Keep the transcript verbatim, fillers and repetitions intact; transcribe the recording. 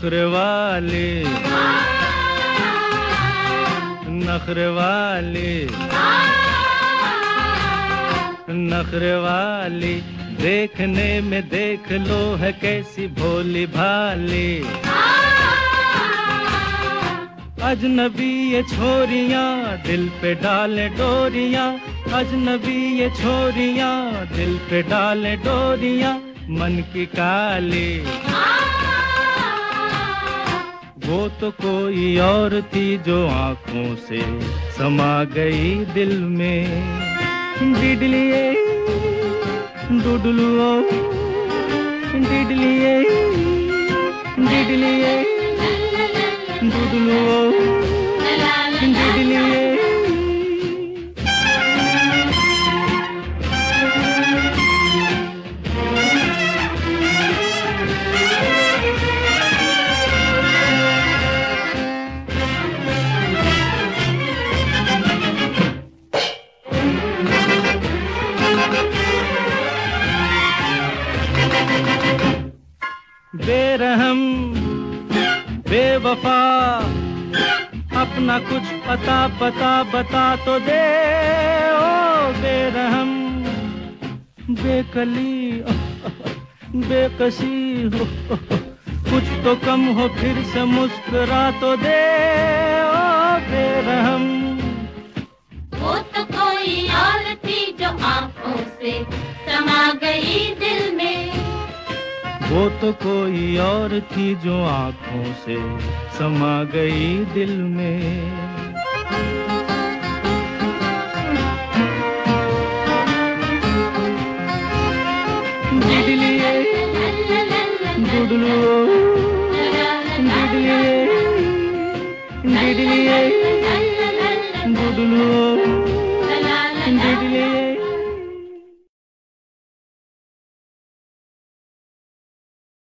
नखरे वाली नखरे वाली नखरे वाली, देखने में देख लो है कैसी भोली भाली। अजनबी ये छोरियां दिल पे डाले डोरियां, अजनबी ये छोरियां दिल पे डाले डोरियां, मन की काली। वो तो कोई और थी जो आंखों से समा गई दिल में। डिडलिए डुडलुओ डिडलिए डिडलिए डुडलुओ डिडलिए। बेरहम बेवफा अपना कुछ पता पता बता तो दे। ओ बेरहम बेकली बेकसी हो, कुछ तो कम हो फिर से मुस्कुरा तो दे। ओ बेरहम वो तो कोई और थी जो आंखों से समा गई दिल में। वो तो कोई और थी जो आंखों से समा गई दिल में। डिडलिए डुडलुओ डिडलिए डिडलिए डुडलुओ डिडलिए।